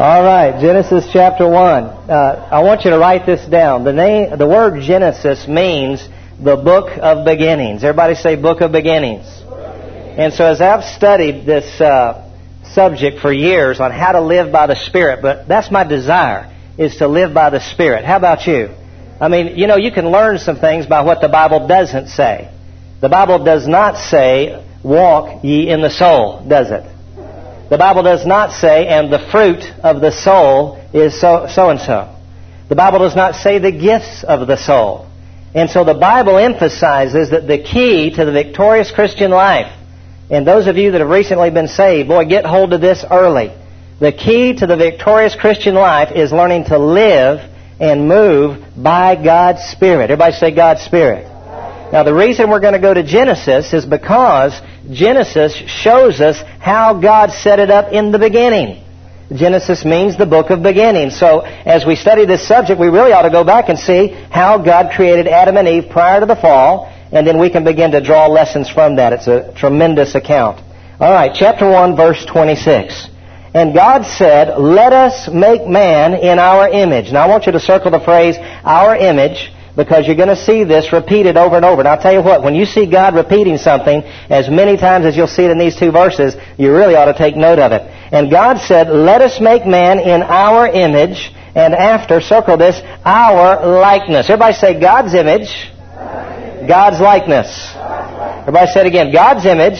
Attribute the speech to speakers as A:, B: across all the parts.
A: All right, Genesis chapter 1. I want you to write this down. The word Genesis means the book of beginnings. Everybody say book of beginnings. And so as I've studied this subject for years on how to live by the Spirit, but that's my desire, is to live by the Spirit. How about you? I mean, you know, you can learn some things by what the Bible doesn't say. The Bible does not say, walk ye in the soul, does it? The Bible does not say, and the fruit of the soul is so-and-so. The Bible does not say the gifts of the soul. And so the Bible emphasizes that the key to the victorious Christian life, and those of you that have recently been saved, boy, get hold of this early. The key to the victorious Christian life is learning to live and move by God's Spirit. Everybody say God's Spirit. Now, the reason we're going to go to Genesis is because Genesis shows us how God set it up in the beginning. Genesis means the book of beginnings. So, as we study this subject, we really ought to go back and see how God created Adam and Eve prior to the fall, and then we can begin to draw lessons from that. It's a tremendous account. All right, chapter 1, verse 26. And God said, let us make man in our image. Now, I want you to circle the phrase, our image, because you're going to see this repeated over and over. And I'll tell you what, when you see God repeating something as many times as you'll see it in these two verses, you really ought to take note of it. And God said, let us make man in our image, and after, circle this, our likeness. Everybody say God's image, God's likeness. Everybody say it again, God's image,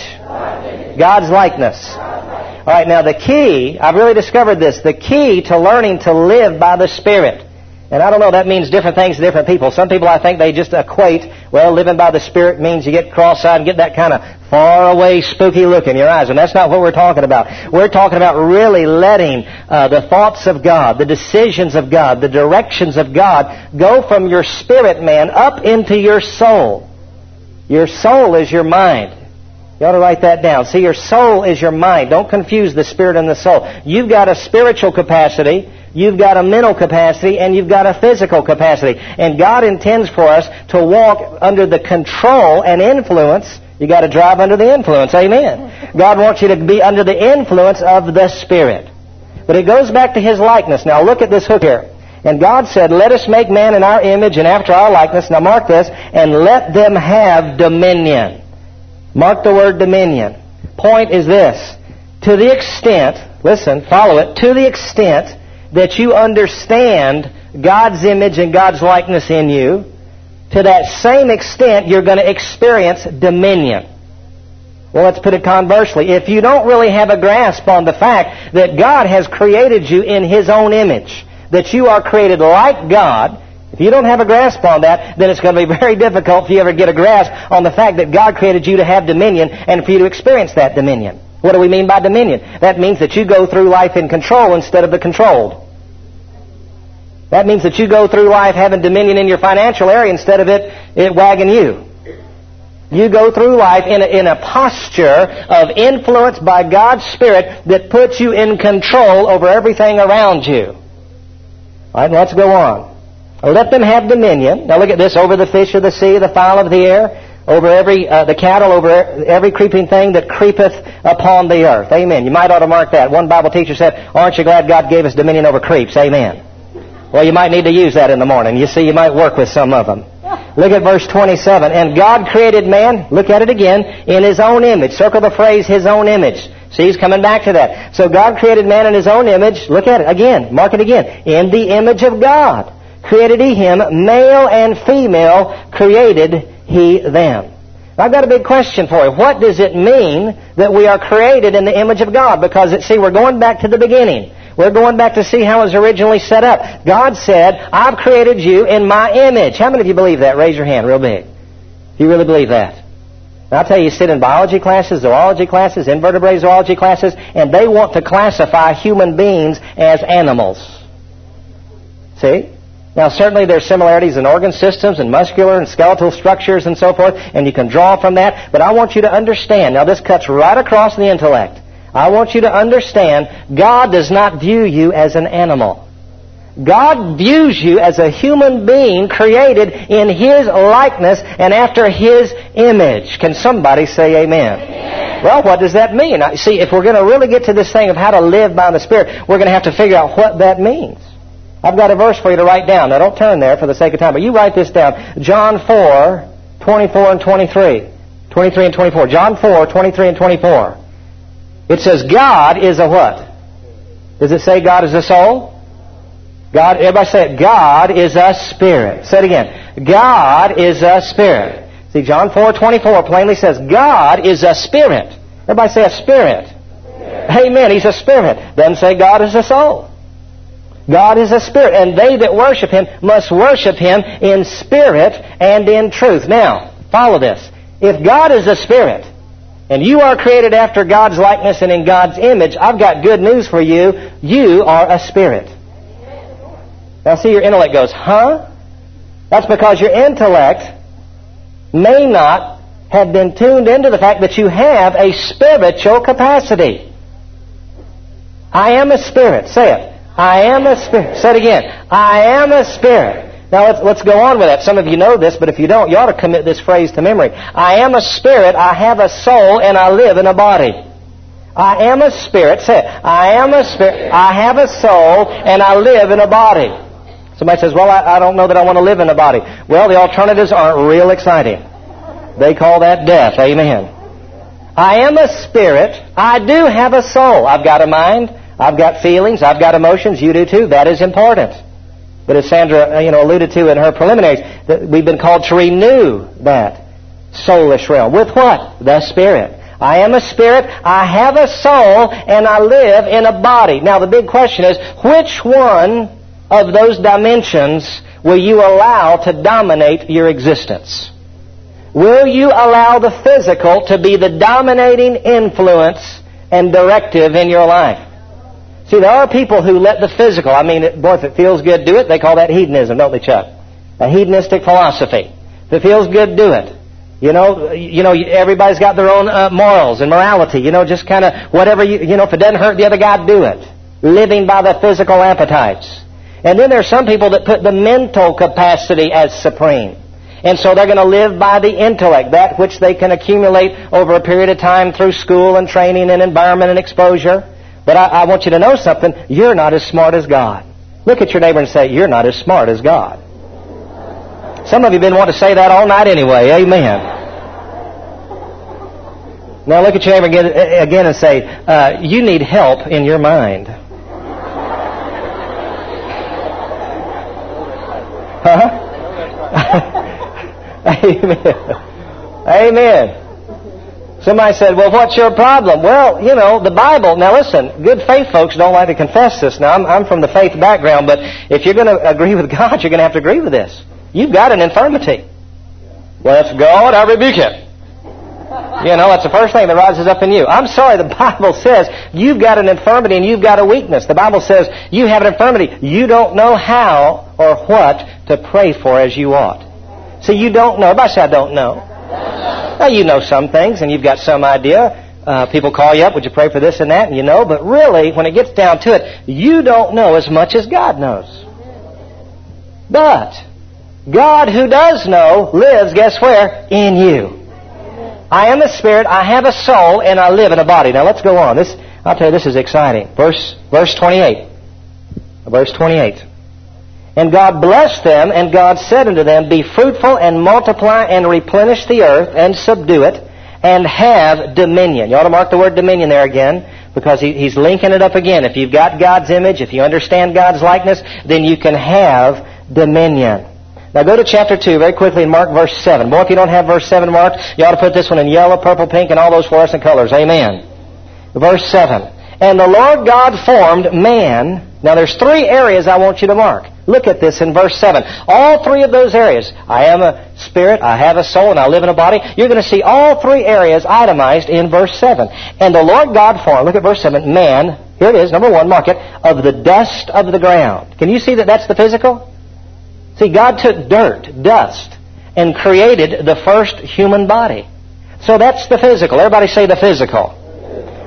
A: God's likeness. All right, now the key, I've really discovered this, the key to learning to live by the Spirit. And I don't know, that means different things to different people. Some people, I think, they just equate, well, living by the Spirit means you get cross-eyed and get that kind of far-away, spooky look in your eyes. And that's not what we're talking about. We're talking about really letting the thoughts of God, the decisions of God, the directions of God go from your spirit man up into your soul. Your soul is your mind. You ought to write that down. See, your soul is your mind. Don't confuse the spirit and the soul. You've got a spiritual capacity, you've got a mental capacity, and you've got a physical capacity. And God intends for us to walk under the control and influence. You've got to drive under the influence. Amen. God wants you to be under the influence of the Spirit. But it goes back to His likeness. Now look at this hook here. And God said, let us make man in our image and after our likeness. Now mark this. And let them have dominion. Mark the word dominion. Point is this. To the extent, listen, follow it, to the extent that you understand God's image and God's likeness in you, to that same extent you're going to experience dominion. Well, let's put it conversely. If you don't really have a grasp on the fact that God has created you in His own image, that you are created like God, if you don't have a grasp on that, then it's going to be very difficult for you ever get a grasp on the fact that God created you to have dominion and for you to experience that dominion. What do we mean by dominion? That means that you go through life in control instead of the controlled. That means that you go through life having dominion in your financial area instead of it wagging you. You go through life in a posture of influence by God's Spirit that puts you in control over everything around you. All right, let's go on. Let them have dominion. Now look at this. Over the fish of the sea, the fowl of the air, over the cattle, over every creeping thing that creepeth upon the earth. Amen. You might ought to mark that. One Bible teacher said, aren't you glad God gave us dominion over creeps? Amen. Well, you might need to use that in the morning. You see, you might work with some of them. Look at verse 27. And God created man, look at it again, in His own image. Circle the phrase, His own image. See, He's coming back to that. So God created man in His own image. Look at it again. Mark it again. In the image of God created He him, male and female created He them. Now, I've got a big question for you. What does it mean that we are created in the image of God? Because, see, we're going back to the beginning. We're going back to see how it was originally set up. God said, I've created you in my image. How many of you believe that? Raise your hand real big. If you really believe that. Now, I'll tell you sit in biology classes, zoology classes, invertebrate zoology classes, and they want to classify human beings as animals. See? Now, certainly there's similarities in organ systems and muscular and skeletal structures and so forth, and you can draw from that. But I want you to understand, now this cuts right across the intellect. I want you to understand, God does not view you as an animal. God views you as a human being created in His likeness and after His image. Can somebody say amen? Amen. Well, what does that mean? See, if we're going to really get to this thing of how to live by the Spirit, we're going to have to figure out what that means. I've got a verse for you to write down. Now, don't turn there for the sake of time, but you write this down. John 4, 24 and 23. 23 and 24. John 4, 23 and 24. It says God is a what? Does it say God is a soul? God, everybody say it. God is a spirit. Say it again. God is a spirit. See, John 4:24 plainly says God is a spirit. Everybody say a spirit. Amen. He's a spirit. Doesn't say God is a soul. God is a spirit, and they that worship Him must worship Him in spirit and in truth. Now, follow this. If God is a spirit, and you are created after God's likeness and in God's image, I've got good news for you. You are a spirit. Now see, your intellect goes, huh? That's because your intellect may not have been tuned into the fact that you have a spiritual capacity. I am a spirit. Say it. I am a spirit. Say it again. I am a spirit. Now let's go on with that. Some of you know this, but if you don't, you ought to commit this phrase to memory. I am a spirit, I have a soul, and I live in a body. I am a spirit. Say it. I am a spirit, I have a soul, and I live in a body. Somebody says, well, I don't know that I want to live in a body. Well, the alternatives aren't real exciting. They call that death. Amen. I am a spirit. I do have a soul. I've got a mind. I've got feelings. I've got emotions. You do too. That is important. But as Sandra alluded to in her preliminaries, that we've been called to renew that soulish realm. With what? The Spirit. I am a spirit, I have a soul, and I live in a body. Now the big question is, which one of those dimensions will you allow to dominate your existence? Will you allow the physical to be the dominating influence and directive in your life? See, there are people who let the physical, if it feels good, do it. They call that hedonism, don't they, Chuck? A hedonistic philosophy. If it feels good, do it. Everybody's got their own morals and morality. Just kind of whatever if it doesn't hurt the other guy, do it. Living by the physical appetites. And then there are some people that put the mental capacity as supreme. And so they're going to live by the intellect, that which they can accumulate over a period of time through school and training and environment and exposure. But I want you to know something. You're not as smart as God. Look at your neighbor and say, you're not as smart as God. Some of you have been wanting to say that all night anyway. Amen. Now look at your neighbor again and say, you need help in your mind. Huh? Amen. Amen. Somebody said, well, what's your problem? Well, the Bible. Now listen, good faith folks don't like to confess this. Now, I'm from the faith background, but if you're going to agree with God, you're going to have to agree with this. You've got an infirmity. Well, that's God, I rebuke it. That's the first thing that rises up in you. I'm sorry, the Bible says you've got an infirmity and you've got a weakness. The Bible says you have an infirmity. You don't know how or what to pray for as you ought. See, you don't know. Everybody say, I don't know. Now, you know some things, and you've got some idea. People call you up, would you pray for this and that, and but really, when it gets down to it, you don't know as much as God knows. But God, who does know, lives, guess where? In you. I am a spirit, I have a soul, and I live in a body. Now, let's go on. I'll tell you, this is exciting. Verse 28. Verse 28. And God blessed them, and God said unto them, be fruitful and multiply and replenish the earth and subdue it and have dominion. You ought to mark the word dominion there again, because he's linking it up again. If you've got God's image, if you understand God's likeness, then you can have dominion. Now go to chapter 2 very quickly and mark verse 7. Boy, if you don't have verse 7 marked, you ought to put this one in yellow, purple, pink, and all those fluorescent colors. Amen. Verse 7. And the Lord God formed man. Now there's 3 areas I want you to mark. Look at this in verse 7. All 3 of those areas. I am a spirit, I have a soul, and I live in a body. You're going to see all 3 areas itemized in verse 7. And the Lord God formed, look at verse 7, man, here it is, number 1, mark it, of the dust of the ground. Can you see that that's the physical? See, God took dirt, dust, and created the first human body. So that's the physical. Everybody say the physical.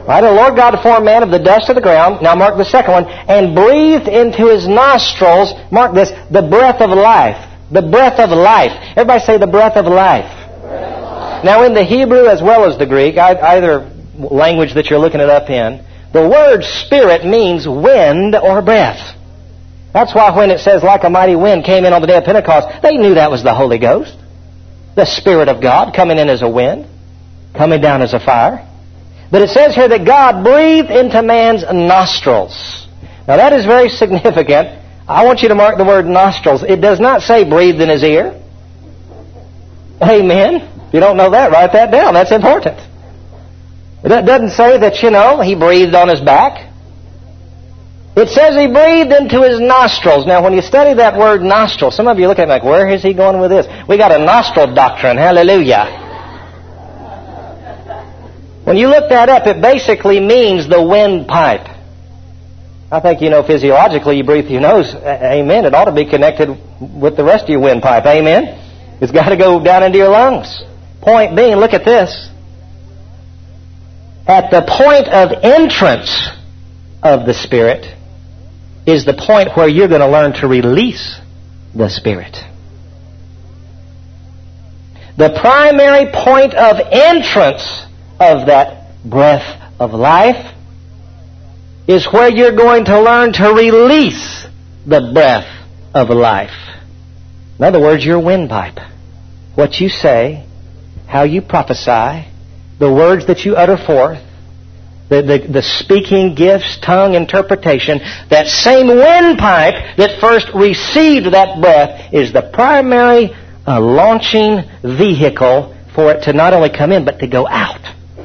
A: Right? The Lord God formed man of the dust of the ground. Now mark the second one. And breathed into his nostrils, mark this, the breath of life. The breath of life. Everybody say the breath of life. Now in the Hebrew as well as the Greek, either language that you're looking it up in, the word spirit means wind or breath. That's why when it says like a mighty wind came in on the day of Pentecost, they knew that was the Holy Ghost. The Spirit of God coming in as a wind, coming down as a fire. But it says here that God breathed into man's nostrils. Now that is very significant. I want you to mark the word nostrils. It does not say breathed in his ear. Amen. If you don't know that, write that down. That's important. It doesn't say that, he breathed on his back. It says he breathed into his nostrils. Now, when you study that word nostril, some of you look at me like, where is he going with this? We got a nostril doctrine. Hallelujah. When you look that up, it basically means the windpipe. I think physiologically you breathe through your nose. Amen. It ought to be connected with the rest of your windpipe. Amen. It's got to go down into your lungs. Point being, look at this. At the point of entrance of the Spirit is the point where you're going to learn to release the Spirit. The primary point of entrance of that breath of life is where you're going to learn to release the breath of life. In other words, your windpipe. What you say, how you prophesy, the words that you utter forth, the speaking gifts, tongue, interpretation, that same windpipe that first received that breath is the primary launching vehicle for it to not only come in, but to go out.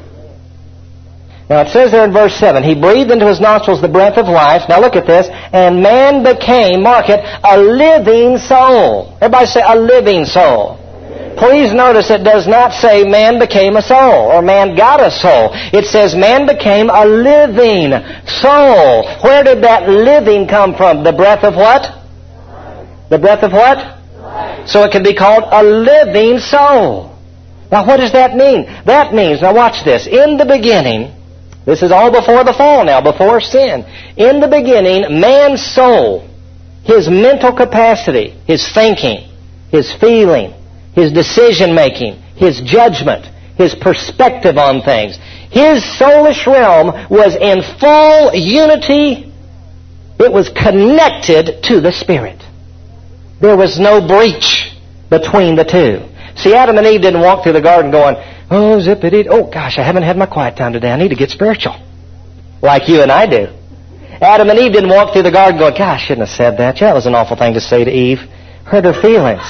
A: Now it says there in verse 7, he breathed into his nostrils the breath of life. Now look at this. And man became, mark it, a living soul. Everybody say a living soul. Please notice it does not say man became a soul or man got a soul. It says man became a living soul. Where did that living come from? The breath of what? The breath of what? So it can be called a living soul. Now what does that mean? That means, now watch this, in the beginning, this is all before the fall now, before sin. In the beginning, man's soul, his mental capacity, his thinking, his feeling, his decision-making, his judgment, his perspective on things. His soulish realm was in full unity. It was connected to the Spirit. There was no breach between the two. See, Adam and Eve didn't walk through the garden going, oh, zippity, oh gosh, I haven't had my quiet time today. I need to get spiritual. Like you and I do. Adam and Eve didn't walk through the garden going, gosh, I shouldn't have said that. That was an awful thing to say to Eve. Hurt her feelings.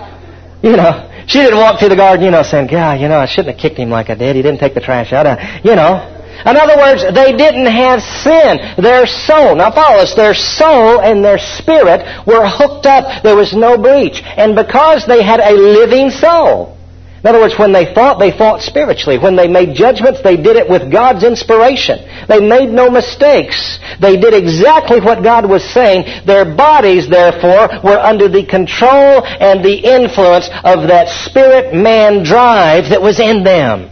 A: She didn't walk through the garden, saying, God, I shouldn't have kicked him like I did. He didn't take the trash out. In other words, they didn't have sin. Their soul, now follow us, their soul and their spirit were hooked up. There was no breach. And because they had a living soul, in other words, when they thought spiritually. When they made judgments, they did it with God's inspiration. They made no mistakes. They did exactly what God was saying. Their bodies, therefore, were under the control and the influence of that spirit-man drive that was in them.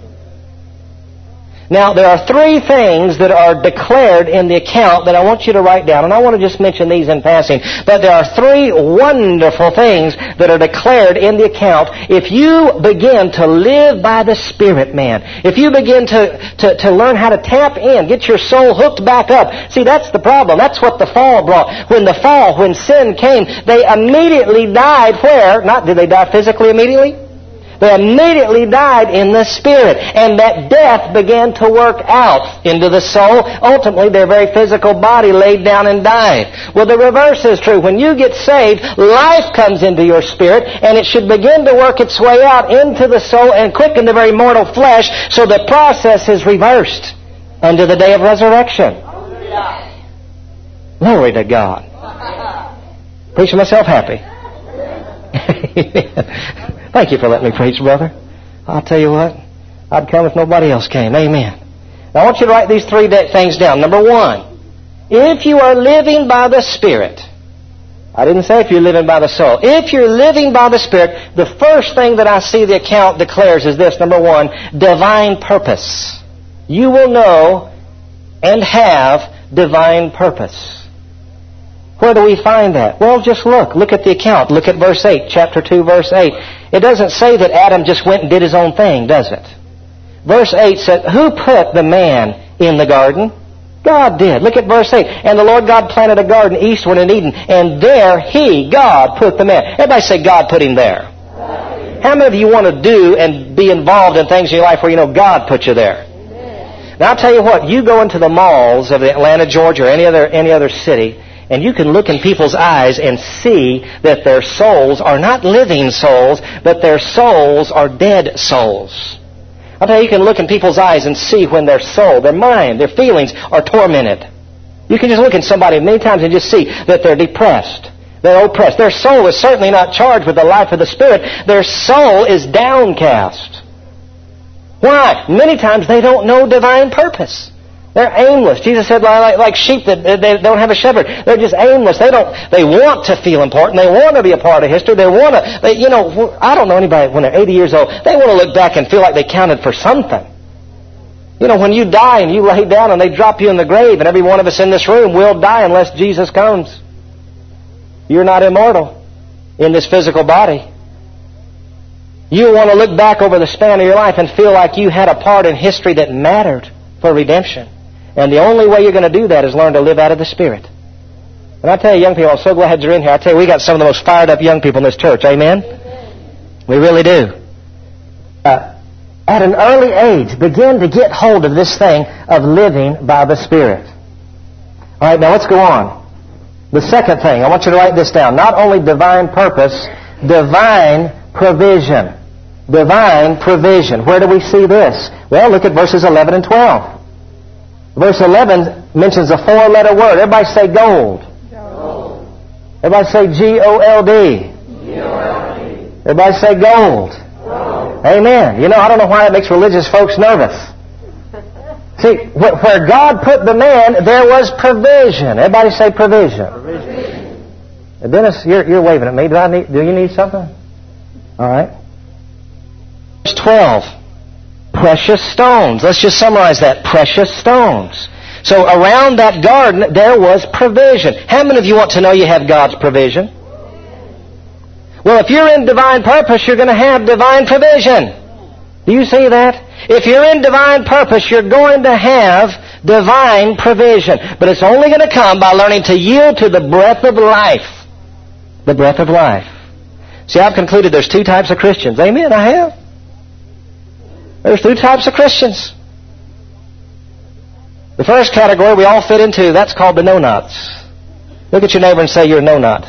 A: Now, there are three things that are declared in the account that I want you to write down, and I want to just mention these in passing. But there are three wonderful things that are declared in the account if you begin to live by the Spirit, man. If you begin to learn how to tap in, get your soul hooked back up. See, that's the problem. That's what the fall brought. When sin came, they immediately died where? Did they die physically immediately? They immediately died in the Spirit. And that death began to work out into the soul. Ultimately, their very physical body laid down and died. Well, the reverse is true. When you get saved, life comes into your spirit, and it should begin to work its way out into the soul and quicken the very mortal flesh, so the process is reversed unto the day of resurrection. Glory to God. Preaching myself happy. Thank you for letting me preach, brother. I'll tell you what, I'd come if nobody else came. Amen. Now I want you to write these three things down. Number one, if you are living by the Spirit, I didn't say if you're living by the soul. If you're living by the Spirit, the first thing that I see the account declares is this. Number one, divine purpose. You will know and have divine purpose. Where do we find that? Well, just look. Look at the account. Look at verse 8, chapter 2, verse 8. It doesn't say that Adam just went and did his own thing, does it? Verse 8 said, who put the man in the garden? God did. Look at verse 8. And the Lord God planted a garden eastward in Eden, and there He, God, put the man. Everybody say, God put him there. How many of you want to do and be involved in things in your life where you know God put you there? Now, I'll tell you what. You go into the malls of Atlanta, Georgia, or any other city, and you can look in people's eyes and see that their souls are not living souls, but their souls are dead souls. I'll tell you, you can look in people's eyes and see when their soul, their mind, their feelings are tormented. You can just look in somebody many times and just see that they're depressed. They're oppressed. Their soul is certainly not charged with the life of the Spirit. Their soul is downcast. Why? Many times they don't know divine purpose. They're aimless. Jesus said, like sheep that they don't have a shepherd. They're just aimless. They want to feel important. They want to be a part of history. I don't know anybody when they're 80 years old. They want to look back and feel like they counted for something. You know, when you die and you lay down and they drop you in the grave, and every one of us in this room will die unless Jesus comes. You're not immortal in this physical body. You want to look back over the span of your life and feel like you had a part in history that mattered for redemption. And the only way you're going to do that is learn to live out of the Spirit. And I tell you, young people, I'm so glad you're in here. I tell you, we got some of the most fired up young people in this church. Amen? We really do. At an early age, begin to get hold of this thing of living by the Spirit. All right, now let's go on. The second thing, I want you to write this down. Not only divine purpose, divine provision. Divine provision. Where do we see this? Well, look at verses 11 and 12. Verse 11 mentions a four-letter word. Everybody say gold. Gold. Everybody say G-O-L-D. G-O-L-D. Everybody say gold. Gold. Amen. You know, I don't know why it makes religious folks nervous. See, where God put the man, there was provision. Everybody say provision. Provision. Dennis, you're waving at me. Do you need something? All right. Verse 12. Precious stones. Let's just summarize that. Precious stones. So around that garden, there was provision. How many of you want to know you have God's provision? Well, if you're in divine purpose, you're going to have divine provision. Do you see that? If you're in divine purpose, you're going to have divine provision. But it's only going to come by learning to yield to the breath of life. The breath of life. See, I've concluded there's two types of Christians. Amen, I have. There's two types of Christians. The first category we all fit into, that's called the no-nots. Look at your neighbor and say, you're a no-not.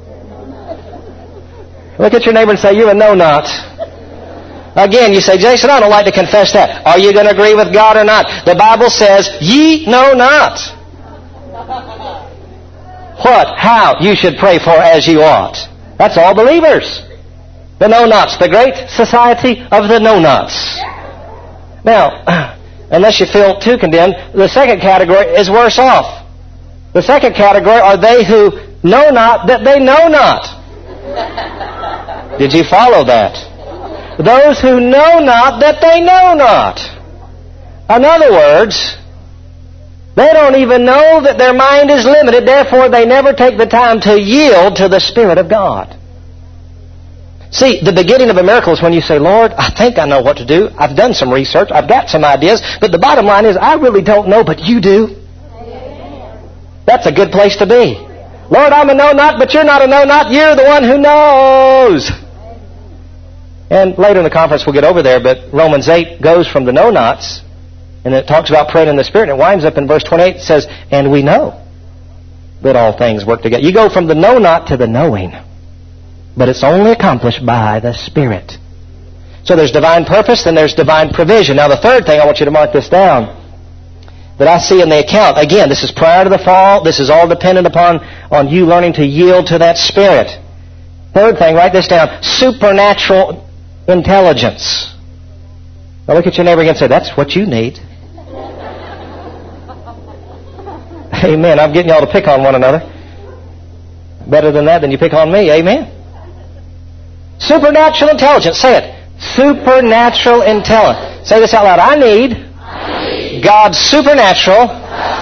A: Look at your neighbor and say, you're a no-not. Again, you say, Jason, I don't like to confess that. Are you going to agree with God or not? The Bible says, ye know not what, how you should pray for as you ought. That's all believers. The no-nots, the great society of the no-nots. Now, unless you feel too condemned, the second category is worse off. The second category are they who know not that they know not. Did you follow that? Those who know not that they know not. In other words, they don't even know that their mind is limited, therefore they never take the time to yield to the Spirit of God. See, the beginning of a miracle is when you say, Lord, I think I know what to do. I've done some research. I've got some ideas. But the bottom line is, I really don't know, but you do. That's a good place to be. Lord, I'm a no-not, but you're not a no-not. You're the one who knows. And later in the conference we'll get over there, but Romans 8 goes from the no-nots, and it talks about praying in the Spirit, and it winds up in verse 28. It says, and we know that all things work together. You go from the no-not to the knowing. But it's only accomplished by the Spirit. So there's divine purpose, then there's divine provision. Now the third thing, I want you to mark this down, that I see in the account. Again, this is prior to the fall. This is all dependent on you learning to yield to that Spirit. Third thing, write this down. Supernatural intelligence. Now look at your neighbor again and say, that's what you need. Amen. I'm getting y'all to pick on one another. Better than that, then you pick on me. Amen. Supernatural intelligence. Say it. Supernatural intelligence. Say this out loud. I need God's supernatural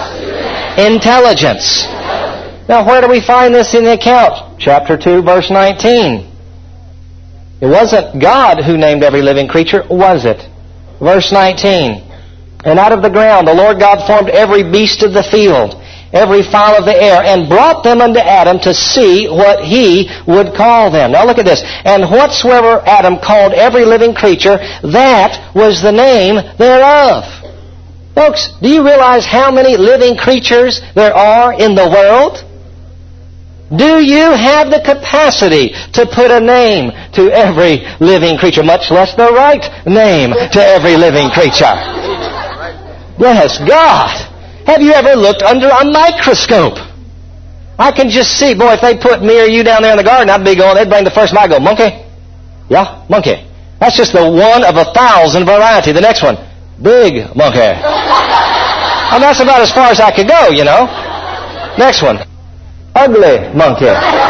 A: Intelligence. Now, where do we find this in the account? Chapter 2, verse 19. It wasn't God who named every living creature, was it? Verse 19. And out of the ground the Lord God formed every beast of the field, every fowl of the air, and brought them unto Adam to see what he would call them. Now look at this. And whatsoever Adam called every living creature, that was the name thereof. Folks, do you realize how many living creatures there are in the world? Do you have the capacity to put a name to every living creature, much less the right name to every living creature? Yes, God. Have you ever looked under a microscope? I can just see, boy, if they put me or you down there in the garden, I'd be going, they'd bring the first one, I'd go, monkey? Yeah, monkey. That's just the one of 1,000 variety. The next one, big monkey. And that's about as far as I could go, you know. Next one, ugly monkey.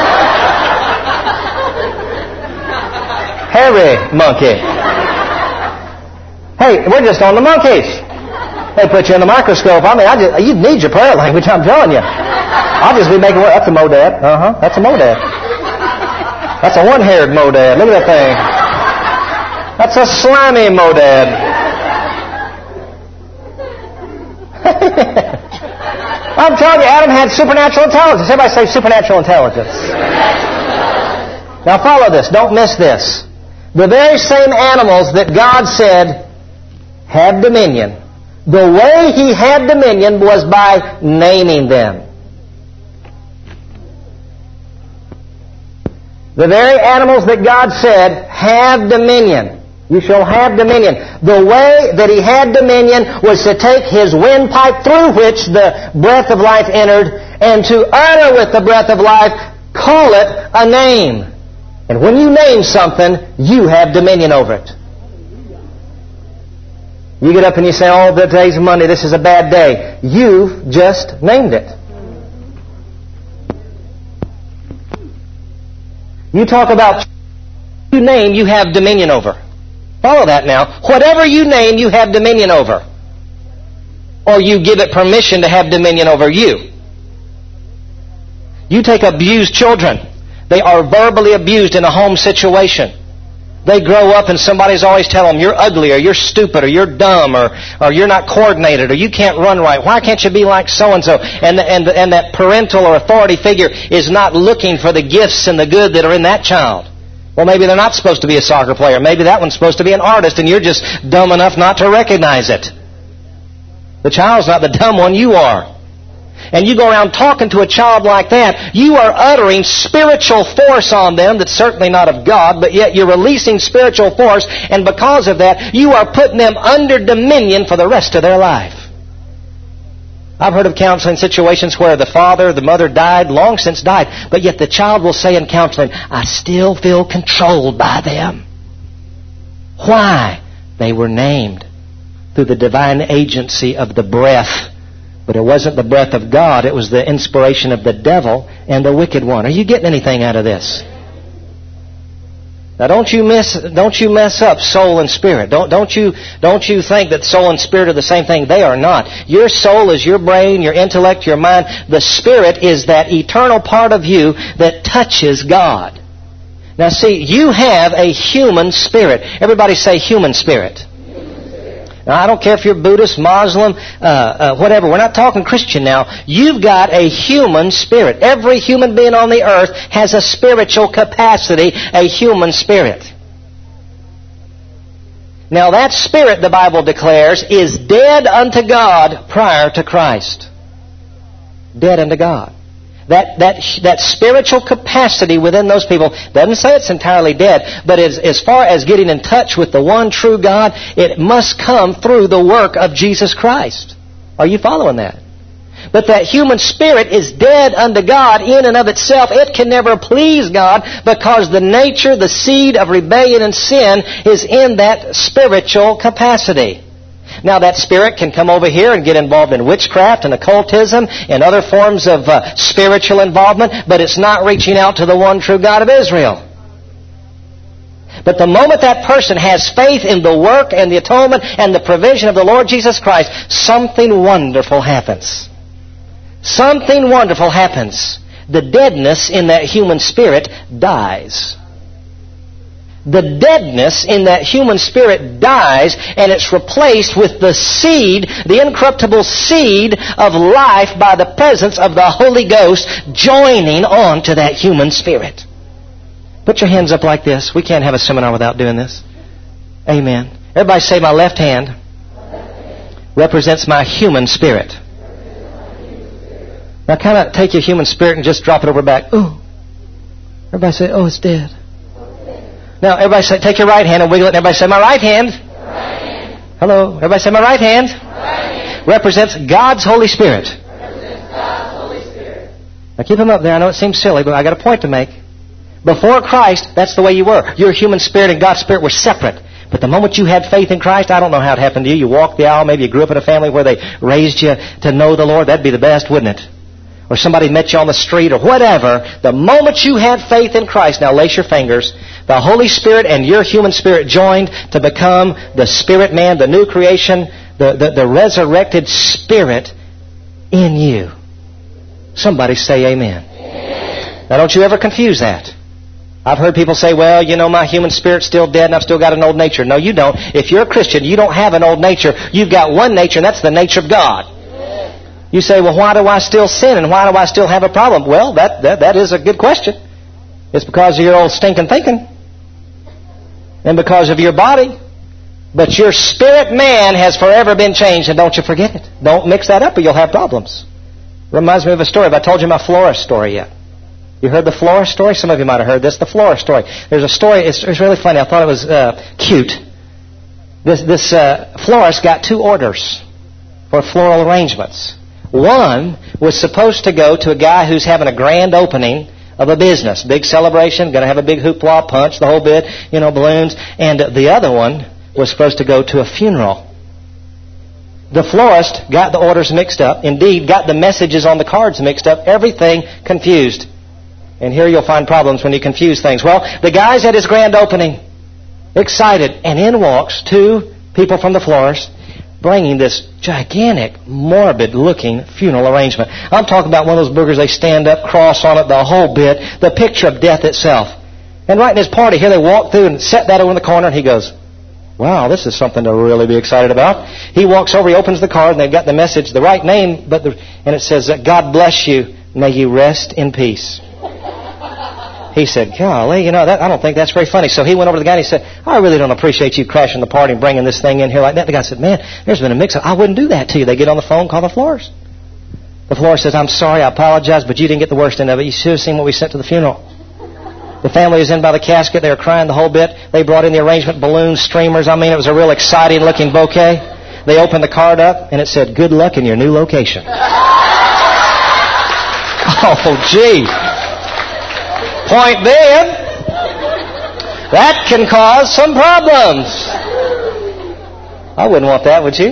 A: Hairy monkey. Hey, we're just on the monkeys. They put you in the microscope. I mean, you need your prayer language, I'm telling you. I'll just be making... That's a modad. That's a modad. That's a one-haired modad. Look at that thing. That's a slimy modad. I'm telling you, Adam had supernatural intelligence. Everybody say supernatural intelligence. Now follow this. Don't miss this. The very same animals that God said have dominion, the way He had dominion was by naming them. The very animals that God said have dominion. You shall have dominion. The way that He had dominion was to take His windpipe through which the breath of life entered and to utter with the breath of life, call it a name. And when you name something, you have dominion over it. You get up and you say, oh, today's Monday, this is a bad day. You've just named it. You talk about you name, you have dominion over. Follow that now. Whatever you name, you have dominion over. Or you give it permission to have dominion over you. You take abused children. They are verbally abused in a home situation. They grow up and somebody's always telling them, you're ugly, or you're stupid, or you're dumb, or you're not coordinated, or you can't run right. Why can't you be like so-and-so? And that parental or authority figure is not looking for the gifts and the good that are in that child. Well, maybe they're not supposed to be a soccer player. Maybe that one's supposed to be an artist, and you're just dumb enough not to recognize it. The child's not the dumb one, you are. And you go around talking to a child like that, you are uttering spiritual force on them that's certainly not of God, but yet you're releasing spiritual force, and because of that, you are putting them under dominion for the rest of their life. I've heard of counseling situations where the father, the mother died, long since died, but yet the child will say in counseling, I still feel controlled by them. Why? They were named through the divine agency of the breath. But it wasn't the breath of God, it was the inspiration of the devil and the wicked one. Are you getting anything out of this? Now don't you mess up soul and spirit. Don't you think that soul and spirit are the same thing. They are not. Your soul is your brain, your intellect, your mind. The spirit is that eternal part of you that touches God. Now see, you have a human spirit. Everybody say human spirit. Now, I don't care if you're Buddhist, Muslim, whatever. We're not talking Christian now. You've got a human spirit. Every human being on the earth has a spiritual capacity, a human spirit. Now, that spirit, the Bible declares, is dead unto God prior to Christ. Dead unto God. That spiritual capacity within those people, doesn't say it's entirely dead, but as far as getting in touch with the one true God, it must come through the work of Jesus Christ. Are you following that? But that human spirit is dead unto God in and of itself. It can never please God because the nature, the seed of rebellion and sin is in that spiritual capacity. Now that spirit can come over here and get involved in witchcraft and occultism and other forms of spiritual involvement, but it's not reaching out to the one true God of Israel. But the moment that person has faith in the work and the atonement and the provision of the Lord Jesus Christ, something wonderful happens. something wonderful happens. The deadness in that human spirit dies. The deadness in that human spirit dies, and it's replaced with the seed, the incorruptible seed of life by the presence of the Holy Ghost joining on to that human spirit. Put your hands up like this. We can't have a seminar without doing this. Amen. Everybody say, my left hand represents my human spirit. Now kind of take your human spirit and just drop it over back. Ooh. Everybody say, oh, it's dead. Now, everybody say, take your right hand and wiggle it. And everybody say, my right hand. Hello. Everybody say, my right hand. Represents God's Holy Spirit. Now, keep them up there. I know it seems silly, but I got a point to make. Before Christ, that's the way you were. Your human spirit and God's spirit were separate. But the moment you had faith in Christ, I don't know how it happened to you. You walked the aisle. Maybe you grew up in a family where they raised you to know the Lord. That'd be the best, wouldn't it? Or somebody met you on the street or whatever. The moment you had faith in Christ, now lace your fingers, the Holy Spirit and your human spirit joined to become the spirit man, the new creation, the resurrected spirit in you. Somebody say amen. Now don't you ever confuse that. I've heard people say, well, you know, my human spirit's still dead and I've still got an old nature. No, you don't. If you're a Christian, you don't have an old nature. You've got one nature, and that's the nature of God. You say, well, why do I still sin and why do I still have a problem? Well, that is a good question. It's because of your old stinking thinking and because of your body. But your spirit man has forever been changed, and don't you forget it. Don't mix that up or you'll have problems. Reminds me of a story. Have I told you my florist story yet? You heard the florist story? Some of you might have heard this. The florist story. There's a story. It's really funny. I thought it was cute. This florist got 2 orders for floral arrangements. One was supposed to go to a guy who's having a grand opening of a business. Big celebration. Going to have a big hoopla, punch, the whole bit. You know, balloons. And the other one was supposed to go to a funeral. The florist got the orders mixed up. Indeed, got the messages on the cards mixed up. Everything confused. And here you'll find problems when you confuse things. Well, the guy's at his grand opening, excited, and in walks 2 people from the florist bringing this gigantic, morbid-looking funeral arrangement. I'm talking about one of those burgers, they stand up, cross on it, the whole bit, the picture of death itself. And right in his party, here they walk through and set that over in the corner, and he goes, wow, this is something to really be excited about. He walks over, he opens the card, and they've got the message, the right name, and it says, God bless you, may you rest in peace. He said, golly, you know, I don't think that's very funny. So he went over to the guy and he said, I really don't appreciate you crashing the party and bringing this thing in here like that. The guy said, man, there's been a mix-up. I wouldn't do that to you. They get on the phone, call the florist. The florist says, I'm sorry, I apologize, but you didn't get the worst end of it. You should have seen what we sent to the funeral. The family was in by the casket. They were crying the whole bit. They brought in the arrangement, balloons, streamers. I mean, it was a real exciting-looking bouquet. They opened the card up, and it said, good luck in your new location. Oh, gee. Point being, that can cause some problems. I wouldn't want that, would you?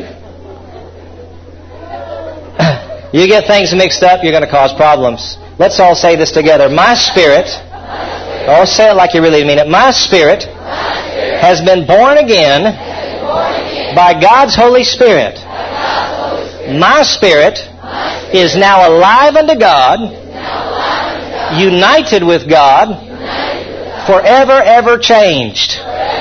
A: You get things mixed up, you're going to cause problems. Let's all say this together. My spirit, oh, say it like you really mean it. My spirit has been born again by God's Holy Spirit. My spirit is now alive unto God, united with God, forever, ever changed.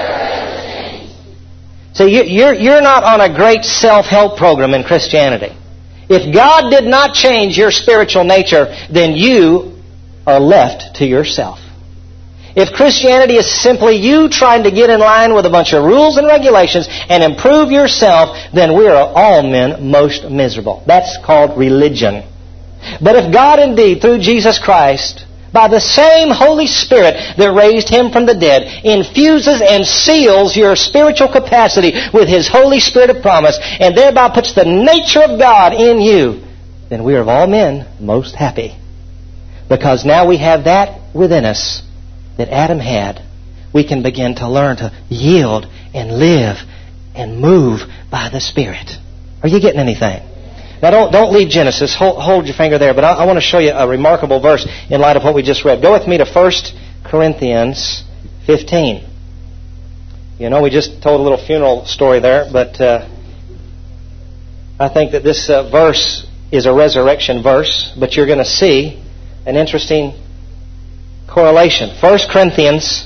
A: So you're not on a great self-help program in Christianity. If God did not change your spiritual nature, then you are left to yourself. If Christianity is simply you trying to get in line with a bunch of rules and regulations and improve yourself, then we are all men most miserable. That's called religion. But if God indeed, through Jesus Christ, by the same Holy Spirit that raised Him from the dead, infuses and seals your spiritual capacity with His Holy Spirit of promise, and thereby puts the nature of God in you, then we are of all men most happy. Because now we have that within us that Adam had. We can begin to learn to yield and live and move by the Spirit. Are you getting anything? Now don't leave Genesis. Hold your finger there. But I want to show you a remarkable verse in light of what we just read. Go with me to 1 Corinthians 15. You know, we just told a little funeral story there, but I think that this verse is a resurrection verse, but you're going to see an interesting correlation. 1 Corinthians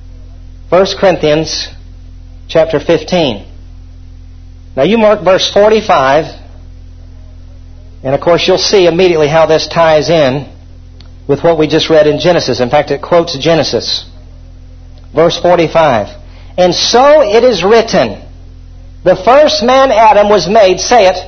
A: chapter 15. Now you mark verse 45, and of course you'll see immediately how this ties in with what we just read in Genesis. In fact, it quotes Genesis. Verse 45. And so it is written, the first man Adam was made, say it.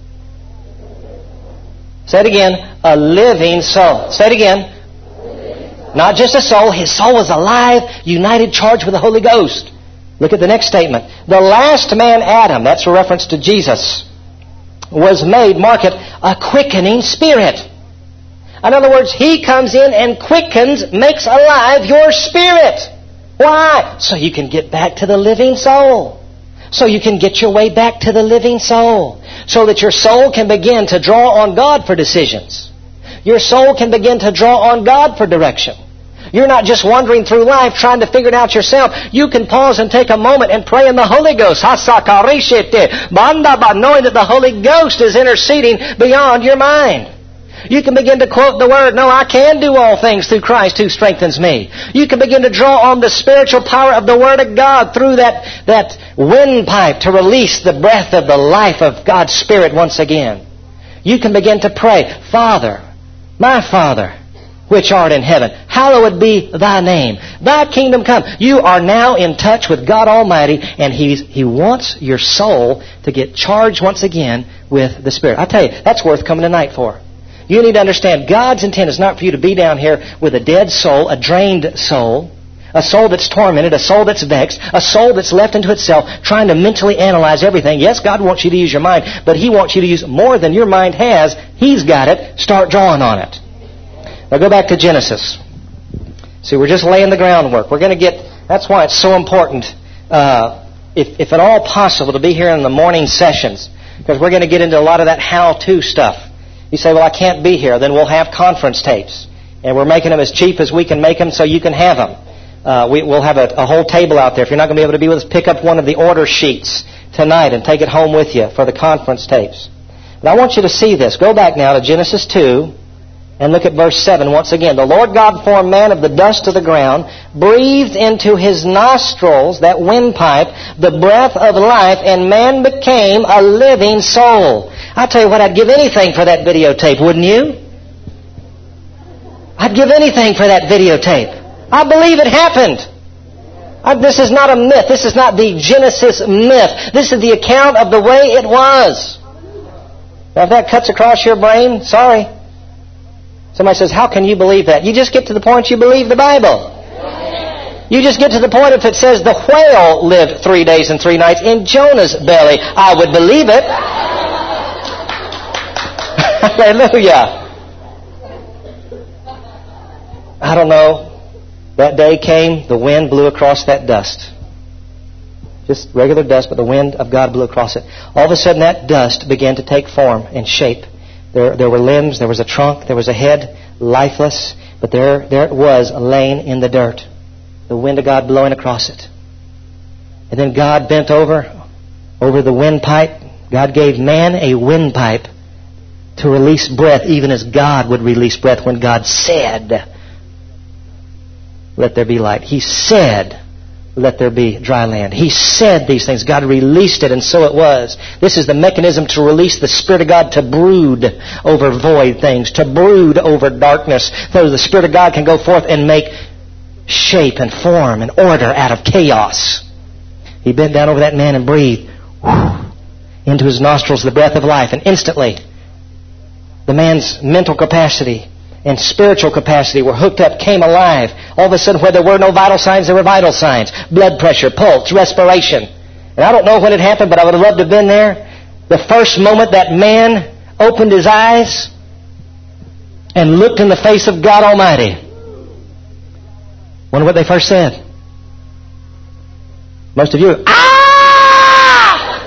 A: Say it again, a living soul. Say it again. Not just a soul, his soul was alive, united, charged with the Holy Ghost. Look at the next statement. The last man, Adam, that's a reference to Jesus, was made, mark it, a quickening spirit. In other words, He comes in and quickens, makes alive your spirit. Why? So you can get back to the living soul. So you can get your way back to the living soul. So that your soul can begin to draw on God for decisions. Your soul can begin to draw on God for direction. You're not just wandering through life trying to figure it out yourself. You can pause and take a moment and pray in the Holy Ghost. Knowing that the Holy Ghost is interceding beyond your mind. You can begin to quote the Word, no, I can do all things through Christ who strengthens me. You can begin to draw on the spiritual power of the Word of God through that windpipe to release the breath of the life of God's Spirit once again. You can begin to pray, Father, my Father, which art in heaven, hallowed be thy name. Thy kingdom come. You are now in touch with God Almighty, and He wants your soul to get charged once again with the Spirit. I tell you, that's worth coming tonight for. You need to understand, God's intent is not for you to be down here with a dead soul, a drained soul, a soul that's tormented, a soul that's vexed, a soul that's left into itself, trying to mentally analyze everything. Yes, God wants you to use your mind, but He wants you to use more than your mind has. He's got it. Start drawing on it. Now go back to Genesis. See, we're just laying the groundwork. We're going to get, that's why it's so important, if at all possible, to be here in the morning sessions, because we're going to get into a lot of that how-to stuff. You say, well, I can't be here. Then we'll have conference tapes. And we're making them as cheap as we can make them so you can have them. We'll have a whole table out there. If you're not going to be able to be with us, pick up one of the order sheets tonight and take it home with you for the conference tapes. But I want you to see this. Go back now to Genesis 2 and look at verse 7 once again. The Lord God formed man of the dust of the ground, breathed into his nostrils, that windpipe, the breath of life, and man became a living soul. I'll tell you what, I'd give anything for that videotape, wouldn't you? I'd give anything for that videotape. I believe it happened. This is not a myth. This is not the Genesis myth. This is the account of the way it was. Now, if that cuts across your brain, sorry. Somebody says, how can you believe that? You just get to the point you believe the Bible. You just get to the point if it says the whale lived 3 days and 3 nights in Jonah's belly. I would believe it. Hallelujah. I don't know. That day came, the wind blew across that dust. Just regular dust, but the wind of God blew across it. All of a sudden that dust began to take form and shape. There were limbs, there was a trunk, there was a head, lifeless, but there it was laying in the dirt. The wind of God blowing across it. And then God bent over the windpipe. God gave man a windpipe to release breath, even as God would release breath when God said, let there be light. He said, let there be dry land. He said these things. God released it, and so it was. This is the mechanism to release the Spirit of God to brood over void things, to brood over darkness, so the Spirit of God can go forth and make shape and form and order out of chaos. He bent down over that man and breathed into his nostrils the breath of life, and instantly the man's mental capacity and spiritual capacity were hooked up, came alive. All of a sudden, where there were no vital signs, there were vital signs. Blood pressure, pulse, respiration. And I don't know when it happened, but I would have loved to have been there. The first moment that man opened his eyes and looked in the face of God Almighty. Wonder what they first said? Most of you, ah!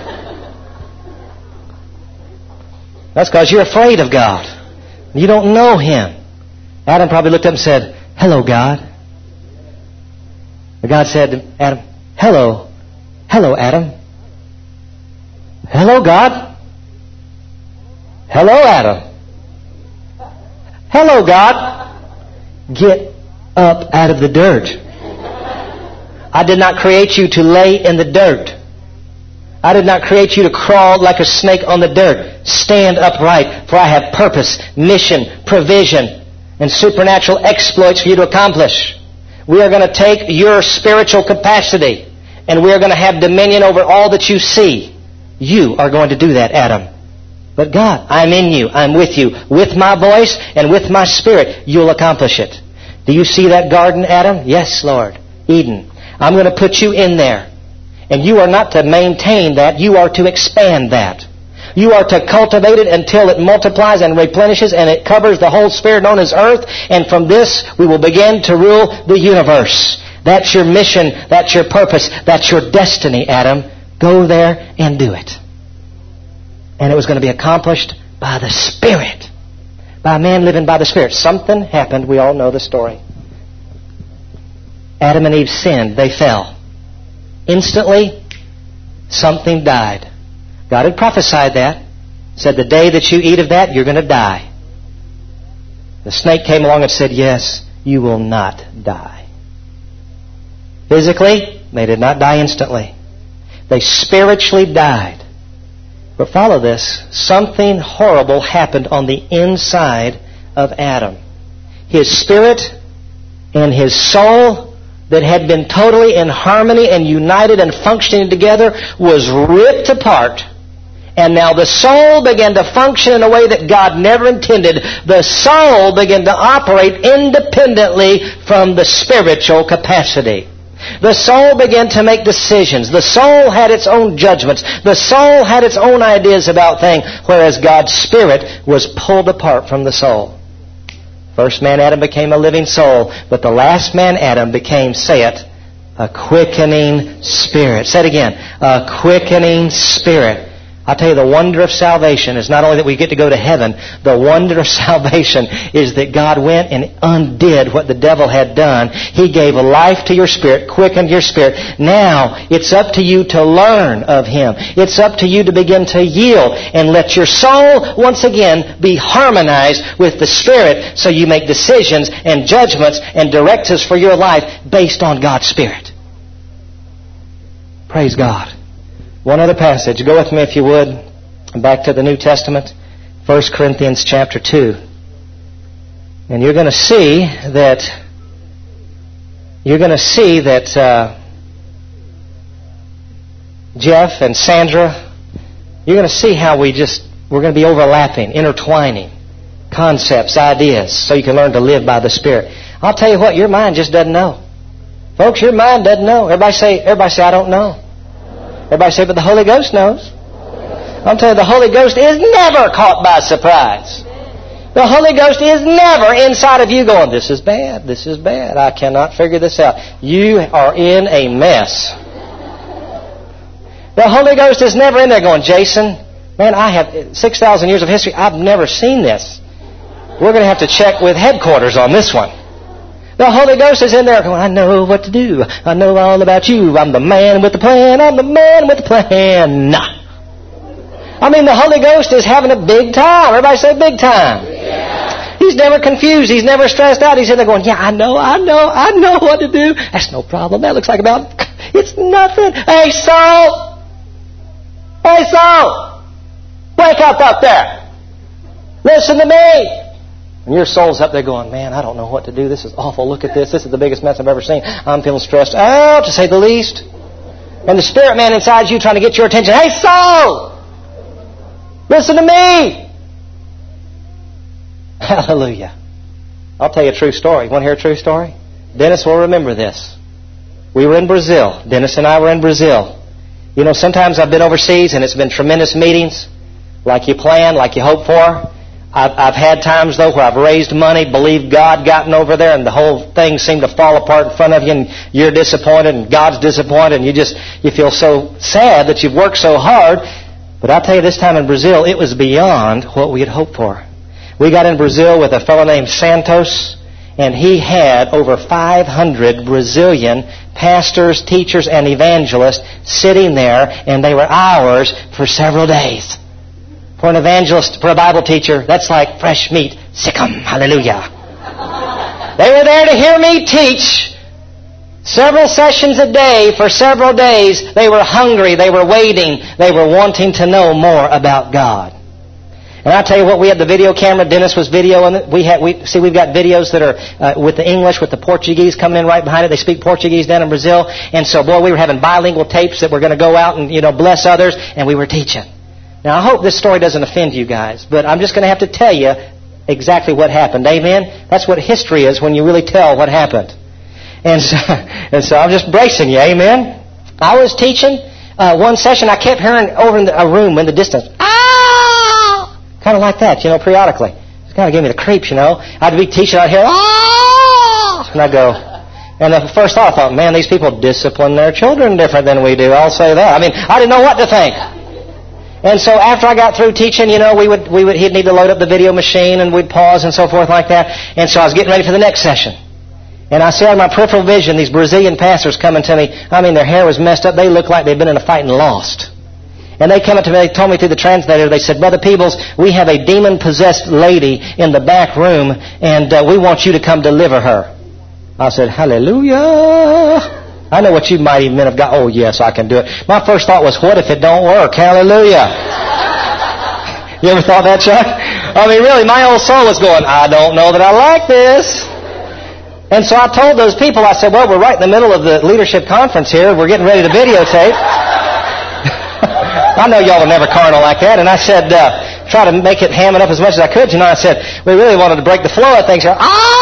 A: That's because you're afraid of God. You don't know Him. Adam probably looked up and said, hello, God. But God said to Adam, hello. Hello, Adam. Hello, God. Hello, Adam. Hello, God. Get up out of the dirt. I did not create you to lay in the dirt. I did not create you to crawl like a snake on the dirt. Stand upright, for I have purpose, mission, provision, and supernatural exploits for you to accomplish. We are going to take your spiritual capacity, and we are going to have dominion over all that you see. You are going to do that, Adam. But God, I'm in you. I'm with you. With my voice and with my spirit, you'll accomplish it. Do you see that garden, Adam? Yes, Lord. Eden. I'm going to put you in there. And you are not to maintain that. You are to expand that. You are to cultivate it until it multiplies and replenishes and it covers the whole sphere known as earth. And from this, we will begin to rule the universe. That's your mission. That's your purpose. That's your destiny, Adam. Go there and do it. And it was going to be accomplished by the Spirit. By a man living by the Spirit. Something happened. We all know the story. Adam and Eve sinned. They fell. Instantly, something died. God had prophesied that. Said, the day that you eat of that, you're going to die. The snake came along and said, yes, you will not die. Physically, they did not die instantly. They spiritually died. But follow this. Something horrible happened on the inside of Adam. His spirit and his soul that had been totally in harmony and united and functioning together was ripped apart. And now the soul began to function in a way that God never intended. The soul began to operate independently from the spiritual capacity. The soul began to make decisions. The soul had its own judgments. The soul had its own ideas about things, whereas God's Spirit was pulled apart from the soul. First man, Adam, became a living soul, but the last man, Adam, became, say it, a quickening spirit. Say it again, a quickening spirit. I'll tell you, the wonder of salvation is not only that we get to go to heaven. The wonder of salvation is that God went and undid what the devil had done. He gave life to your spirit, quickened your spirit. Now, it's up to you to learn of Him. It's up to you to begin to yield and let your soul once again be harmonized with the Spirit so you make decisions and judgments and directives for your life based on God's Spirit. Praise God. One other passage. Go with me, if you would, back to the New Testament, 1 Corinthians chapter 2. And you're going to see that Jeff and Sandra, you're going to see how we're going to be overlapping, intertwining concepts, ideas, so you can learn to live by the Spirit. I'll tell you what, your mind just doesn't know. Folks, your mind doesn't know. Everybody say, I don't know. Everybody say, but the Holy Ghost knows. I'll tell you, the Holy Ghost is never caught by surprise. The Holy Ghost is never inside of you going, this is bad, I cannot figure this out. You are in a mess. The Holy Ghost is never in there going, Jason, man, I have 6,000 years of history, I've never seen this. We're going to have to check with headquarters on this one. The Holy Ghost is in there going, I know what to do. I know all about you. I'm the man with the plan. I'm the man with the plan. Nah. I mean, the Holy Ghost is having a big time. Everybody say big time. Yeah. He's never confused. He's never stressed out. He's in there going, yeah, I know what to do. That's no problem. That looks like it's nothing. Hey, Saul. Wake up there. Listen to me. And your soul's up there going, man, I don't know what to do. This is awful. Look at this. This is the biggest mess I've ever seen. I'm feeling stressed out, to say the least. And the spirit man inside you trying to get your attention. Hey, Saul! Listen to me! Hallelujah. I'll tell you a true story. You want to hear a true story? Dennis will remember this. We were in Brazil. Dennis and I were in Brazil. You know, sometimes I've been overseas and it's been tremendous meetings, like you plan, like you hope for. I've had times, though, where I've raised money, believed God, gotten over there, and the whole thing seemed to fall apart in front of you, and you're disappointed, and God's disappointed, and you feel so sad that you've worked so hard. But I'll tell you, this time in Brazil, it was beyond what we had hoped for. We got in Brazil with a fellow named Santos, and he had over 500 Brazilian pastors, teachers, and evangelists sitting there, and they were ours for several days. For an evangelist, for a Bible teacher, that's like fresh meat. Sick 'em. Hallelujah. They were there to hear me teach several sessions a day for several days. They were hungry. They were waiting. They were wanting to know more about God. And I tell you what, we had the video camera. Dennis was videoing it. We've got videos that are with the English, with the Portuguese coming in right behind it. They speak Portuguese down in Brazil. And so, boy, we were having bilingual tapes that were going to go out and, bless others. And we were teaching. Now, I hope this story doesn't offend you guys, but I'm just going to have to tell you exactly what happened. Amen? That's what history is, when you really tell what happened. And so I'm just bracing you. Amen? I was teaching one session. I kept hearing over in a room in the distance, ah! Kind of like that, periodically. It kind of gave me the creeps, I'd be teaching, I'd hear, ah! And I'd go, and the first thought I thought, man, these people discipline their children different than we do. I'll say that. I didn't know what to think. And so after I got through teaching, he'd need to load up the video machine, and we'd pause and so forth like that. And so I was getting ready for the next session. And I see out of my peripheral vision these Brazilian pastors coming to me. Their hair was messed up. They looked like they'd been in a fight and lost. And they came up to me, they told me through the translator, they said, Brother Peebles, we have a demon-possessed lady in the back room, and we want you to come deliver her. I said, hallelujah. I know what you mighty men of God. Oh, yes, I can do it. My first thought was, what if it don't work? Hallelujah. You ever thought that, Chuck? Really, my old soul was going, I don't know that I like this. And so I told those people, I said, well, we're right in the middle of the leadership conference here. We're getting ready to videotape. I know y'all were never carnal like that. And I said, try to make it ham it up as much as I could. I said, we really wanted to break the flow of things.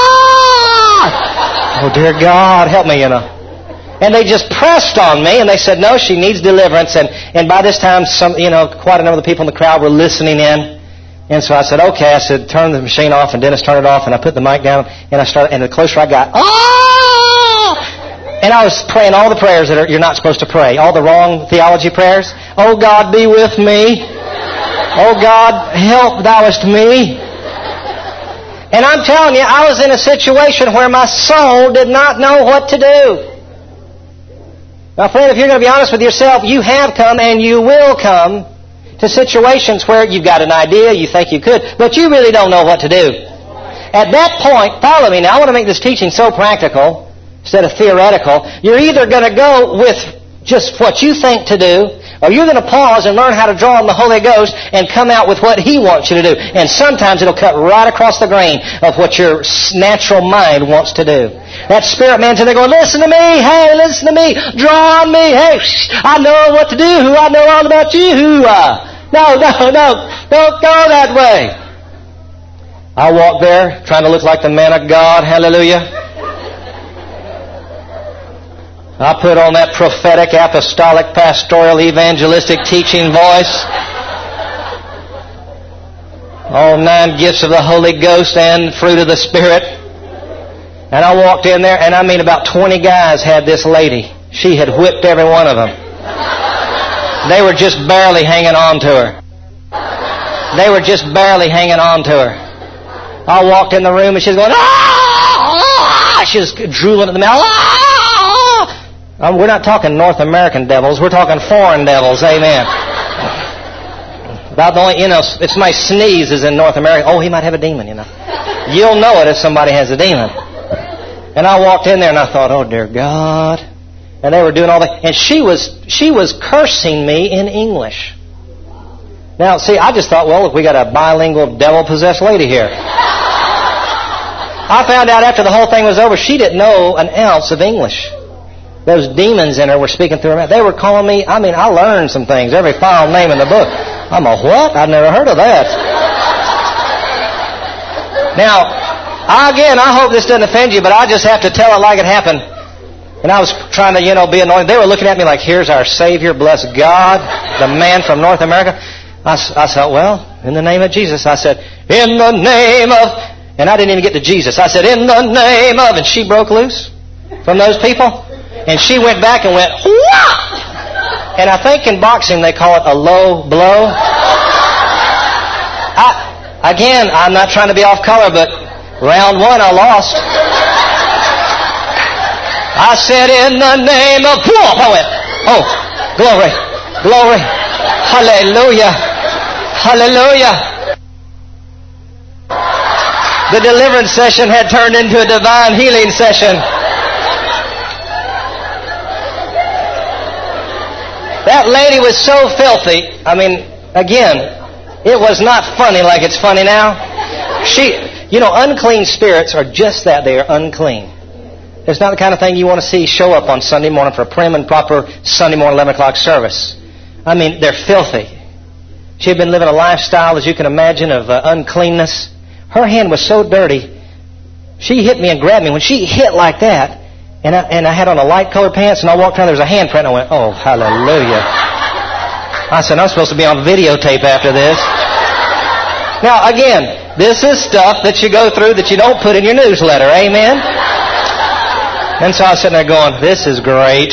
A: Ah! Oh, dear God, help me, And they just pressed on me, and they said, no, she needs deliverance. And by this time, quite a number of the people in the crowd were listening in. And so I said, okay. I said, turn the machine off, and Dennis turned it off, and I put the mic down, and I started, and the closer I got, and I was praying all the prayers that you're not supposed to pray, all the wrong theology prayers. Oh, God, be with me. Oh, God, help thouest me. And I'm telling you, I was in a situation where my soul did not know what to do. Now, friend, if you're going to be honest with yourself, you have come and you will come to situations where you've got an idea, you think you could, but you really don't know what to do. At that point, follow me now, I want to make this teaching so practical instead of theoretical. You're either going to go with just what you think to do, or you're going to pause and learn how to draw on the Holy Ghost and come out with what He wants you to do. And sometimes it'll cut right across the grain of what your natural mind wants to do. That spirit man's in there going, listen to me, hey, listen to me, draw on me, hey, I know what to do, I know all about you. No, don't go that way. I walked there trying to look like the man of God, hallelujah. I put on that prophetic, apostolic, pastoral, evangelistic teaching voice. All 9 gifts of the Holy Ghost and fruit of the Spirit. And I walked in there, and about 20 guys had this lady. She had whipped every one of them. They were just barely hanging on to her. They were just barely hanging on to her. I walked in the room, and she was going, ah! She was drooling at the mouth. Ah! We're not talking North American devils. We're talking foreign devils. Amen. About the only, if somebody sneezes in North America, oh, he might have a demon, You'll know it if somebody has a demon. And I walked in there and I thought, oh, dear God. And they were doing all that. And she was cursing me in English. Now, see, I just thought, well, look, we got a bilingual devil-possessed lady here. I found out after the whole thing was over, she didn't know an ounce of English. Those demons in her were speaking through her mouth. They were calling me, I learned some things. Every file name in the book. I'm a what? I've never heard of that. Now, I hope this doesn't offend you, but I just have to tell it like it happened. And I was trying to, be anointed. They were looking at me like, here's our Savior, bless God, the man from North America. I thought, well, in the name of Jesus. I said, in the name of... And I didn't even get to Jesus. I said, in the name of... And she broke loose from those people. And she went back and went, whop! And I think in boxing they call it a low blow. Again, I'm not trying to be off color, but round 1 I lost. I said, in the name of... Whoop! I went, oh, glory, glory, hallelujah, Hallelujah. The deliverance session had turned into a divine healing session. That lady was so filthy. I mean, again, it was not funny like it's funny now. Unclean spirits are just that. They are unclean. It's not the kind of thing you want to see show up on Sunday morning for a prim and proper Sunday morning 11 o'clock service. I mean, they're filthy. She had been living a lifestyle, as you can imagine, of uncleanness. Her hand was so dirty, she hit me and grabbed me. When she hit like that, and I had on a light colored pants, and I walked around, there was a handprint, and I went, oh, hallelujah. I said, I'm supposed to be on videotape after this. Now, again, this is stuff that you go through that you don't put in your newsletter. Amen? And so I was sitting there going, this is great.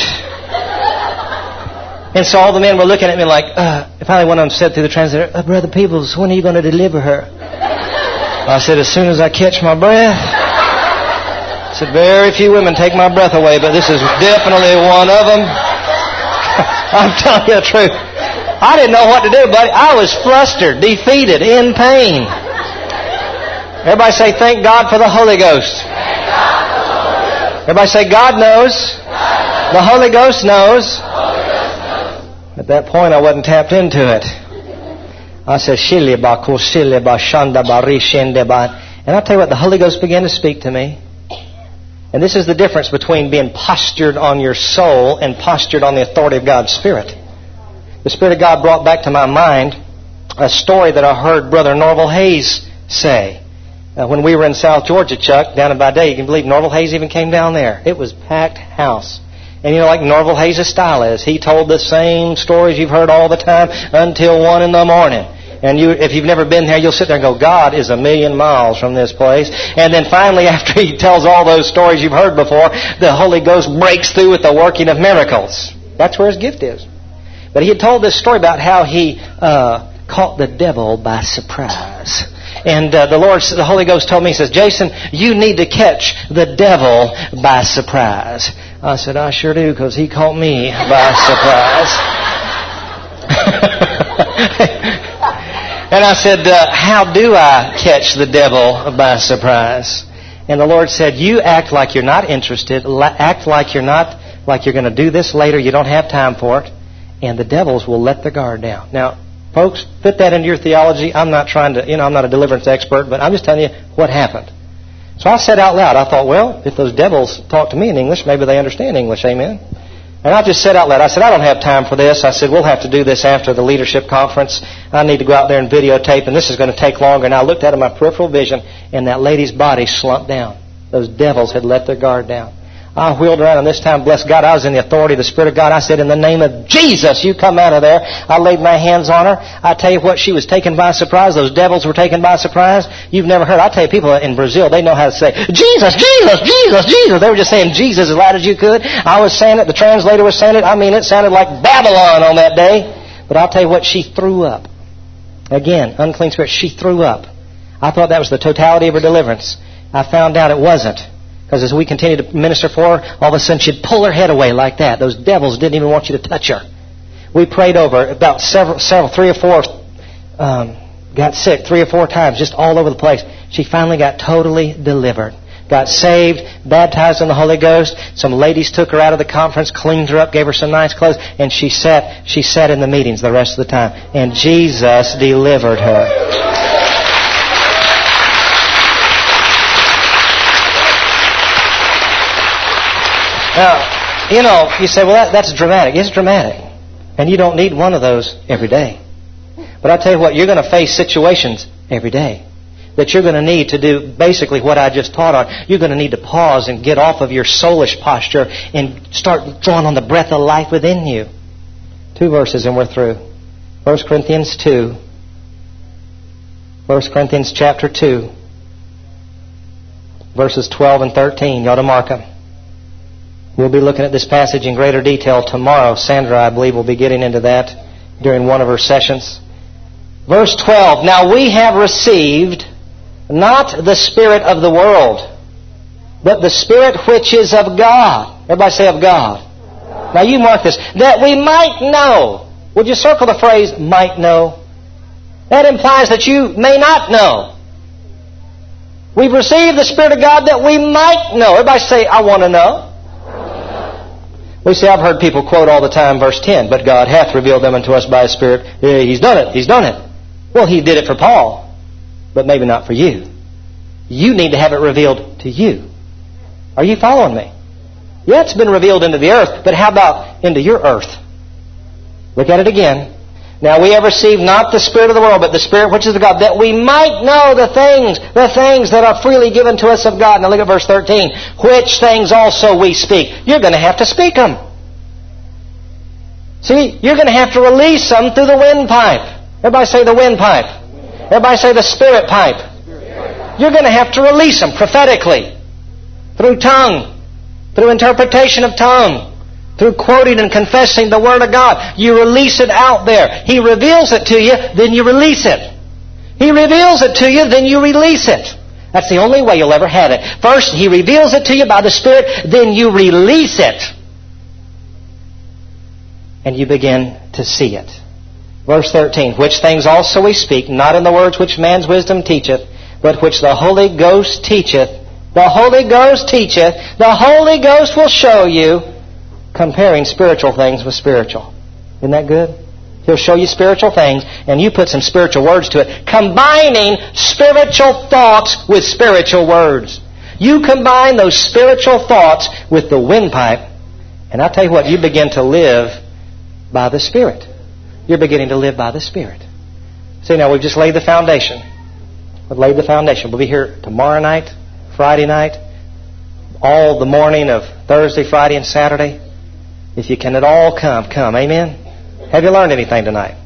A: And so all the men were looking at me like, finally one of them said through the translator, Brother Peebles, when are you going to deliver her? I said, as soon as I catch my breath. I said, very few women take my breath away, but this is definitely one of them. I'm telling you the truth. I didn't know what to do, buddy. I was flustered, defeated, in pain. Everybody say, thank God for the Holy Ghost. Everybody say, God knows. The Holy Ghost knows. At that point, I wasn't tapped into it. I said, and I'll tell you what, the Holy Ghost began to speak to me. And this is the difference between being postured on your soul and postured on the authority of God's Spirit. The Spirit of God brought back to my mind a story that I heard Brother Norval Hayes say. When we were in South Georgia, Chuck, down in Badea, you can believe Norval Hayes even came down there. It was packed house. And you know, like Norval Hayes' style is, he told the same stories you've heard all the time until 1 in the morning. And if you've never been there, you'll sit there and go, God is 1,000,000 miles from this place. And then finally, after he tells all those stories you've heard before, the Holy Ghost breaks through with the working of miracles. That's where his gift is. But he had told this story about how he caught the devil by surprise. And the Holy Ghost told me, he says, Jason, you need to catch the devil by surprise. I said, I sure do, because he caught me by surprise. And I said, how do I catch the devil by surprise? And the Lord said, you act like you're not interested, act like you're going to do this later, you don't have time for it, and the devils will let their guard down. Now, folks, fit that into your theology. I'm not trying to, I'm not a deliverance expert, but I'm just telling you what happened. So I said out loud, I thought, well, if those devils talk to me in English, maybe they understand English, amen? And I just said out loud, I said, I don't have time for this. I said, we'll have to do this after the leadership conference. I need to go out there and videotape, and this is going to take longer. And I looked out of my peripheral vision, and that lady's body slumped down. Those devils had let their guard down. I wheeled around, and this time, bless God, I was in the authority of the Spirit of God. I said, in the name of Jesus, you come out of there. I laid my hands on her. I tell you what, she was taken by surprise. Those devils were taken by surprise. You've never heard. I tell you, people in Brazil, they know how to say, Jesus, Jesus, Jesus, Jesus. They were just saying Jesus as loud as you could. I was saying it. The translator was saying it. I mean, it sounded like Babylon on that day. But I'll tell you what, she threw up. Again, unclean spirit, she threw up. I thought that was the totality of her deliverance. I found out it wasn't. Because as we continued to minister for her, all of a sudden she'd pull her head away like that. Those devils didn't even want you to touch her. We prayed over her. About three or four got sick 3 or 4 times, just all over the place. She finally got totally delivered. Got saved, baptized in the Holy Ghost. Some ladies took her out of the conference, cleaned her up, gave her some nice clothes, and she sat in the meetings the rest of the time. And Jesus delivered her. Now, you say, well, that's dramatic. It's dramatic. And you don't need one of those every day. But I tell you what, you're going to face situations every day that you're going to need to do basically what I just taught on. You're going to need to pause and get off of your soulish posture and start drawing on the breath of life within you. 2 verses and we're through. 1 Corinthians 2. 1 Corinthians chapter 2. Verses 12 and 13. You ought to mark them. We'll be looking at this passage in greater detail tomorrow. Sandra, I believe, will be getting into that during one of her sessions. Verse 12. Now we have received not the spirit of the world, but the Spirit which is of God. Everybody say of God. Now you mark this. That we might know. Would you circle the phrase, might know? That implies that you may not know. We've received the Spirit of God that we might know. Everybody say, I want to know. We see, I've heard people quote all the time verse 10, but God hath revealed them unto us by His Spirit. He's done it. He's done it. Well, He did it for Paul, but maybe not for you. You need to have it revealed to you. Are you following me? Yeah, it's been revealed into the earth, but how about into your earth? Look at it again. Now we have received not the Spirit of the world, but the Spirit which is of God, that we might know the things that are freely given to us of God. Now look at verse 13. Which things also we speak. You're going to have to speak them. See, you're going to have to release them through the windpipe. Everybody say the windpipe. Everybody say the spirit pipe. You're going to have to release them prophetically. Through tongue. Through interpretation of tongue. Through quoting and confessing the Word of God. You release it out there. He reveals it to you, then you release it. He reveals it to you, then you release it. That's the only way you'll ever have it. First, He reveals it to you by the Spirit, then you release it. And you begin to see it. Verse 13, which things also we speak, not in the words which man's wisdom teacheth, but which the Holy Ghost teacheth. The Holy Ghost teacheth. The Holy Ghost will show you, comparing spiritual things with spiritual. Isn't that good? He'll show you spiritual things, and you put some spiritual words to it, combining spiritual thoughts with spiritual words. You combine those spiritual thoughts with the windpipe, and I'll tell you what, you begin to live by the Spirit. You're beginning to live by the Spirit. See, now we've just laid the foundation. We've laid the foundation. We'll be here tomorrow night, Friday night, all the morning of Thursday, Friday, and Saturday. If you can at all come, come. Amen? Have you learned anything tonight?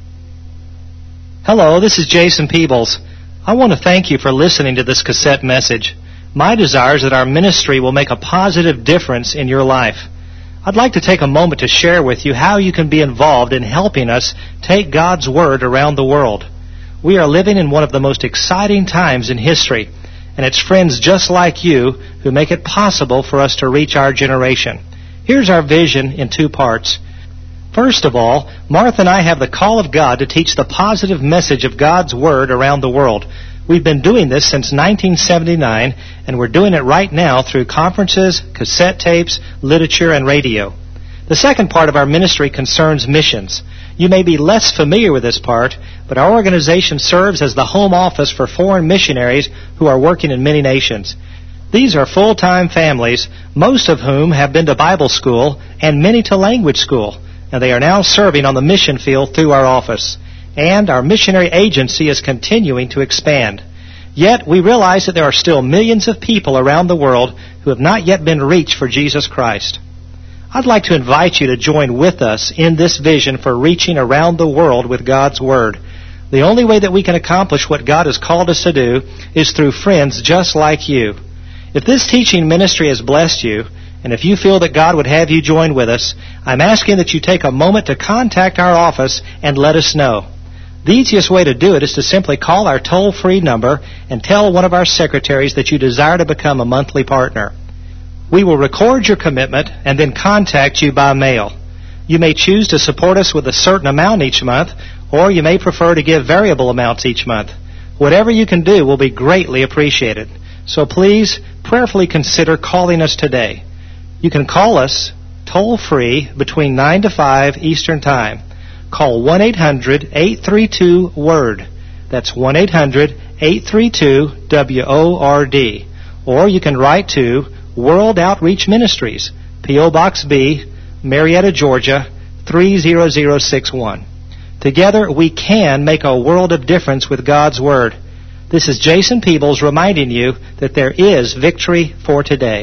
B: Hello, this is Jason Peebles. I want to thank you for listening to this cassette message. My desire is that our ministry will make a positive difference in your life. I'd like to take a moment to share with you how you can be involved in helping us take God's Word around the world. We are living in one of the most exciting times in history, and it's friends just like you who make it possible for us to reach our generation. Here's our vision in 2 parts. First of all, Martha and I have the call of God to teach the positive message of God's Word around the world. We've been doing this since 1979, and we're doing it right now through conferences, cassette tapes, literature, and radio. The second part of our ministry concerns missions. You may be less familiar with this part, but our organization serves as the home office for foreign missionaries who are working in many nations. These are full-time families, most of whom have been to Bible school and many to language school, and they are now serving on the mission field through our office. And our missionary agency is continuing to expand. Yet we realize that there are still millions of people around the world who have not yet been reached for Jesus Christ. I'd like to invite you to join with us in this vision for reaching around the world with God's Word. The only way that we can accomplish what God has called us to do is through friends just like you. If this teaching ministry has blessed you, and if you feel that God would have you join with us, I'm asking that you take a moment to contact our office and let us know. The easiest way to do it is to simply call our toll-free number and tell one of our secretaries that you desire to become a monthly partner. We will record your commitment and then contact you by mail. You may choose to support us with a certain amount each month, or you may prefer to give variable amounts each month. Whatever you can do will be greatly appreciated. So please, prayerfully consider calling us today. You can call us toll-free between 9 to 5 Eastern Time. Call 1-800-832-WORD. That's 1-800-832-WORD. Or you can write to World Outreach Ministries, P.O. Box B, Marietta, Georgia, 30061. Together we can make a world of difference with God's Word. This is Jason Peebles reminding you that there is victory for today.